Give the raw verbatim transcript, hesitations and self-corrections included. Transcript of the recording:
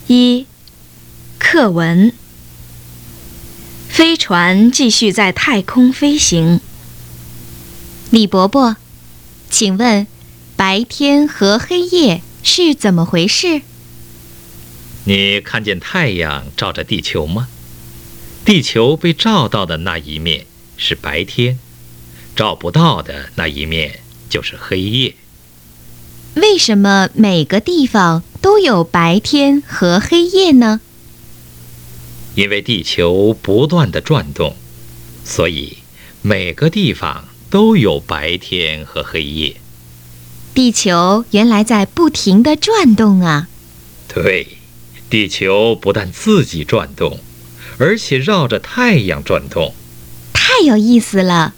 一、课文。飞船继续在太空飞行。 李伯伯，请问白天和黑夜是怎么回事？ 你看见太阳照着地球吗？地球被照到的那一面是白天，照不到的那一面就是黑夜。 为什么每个地方都有白天和黑夜呢？ 因为地球不断地转动，所以每个地方都有白天和黑夜。 地球原来在不停地转动啊！ 对，地球不但自己转动，而且绕着太阳转动。 太有意思了！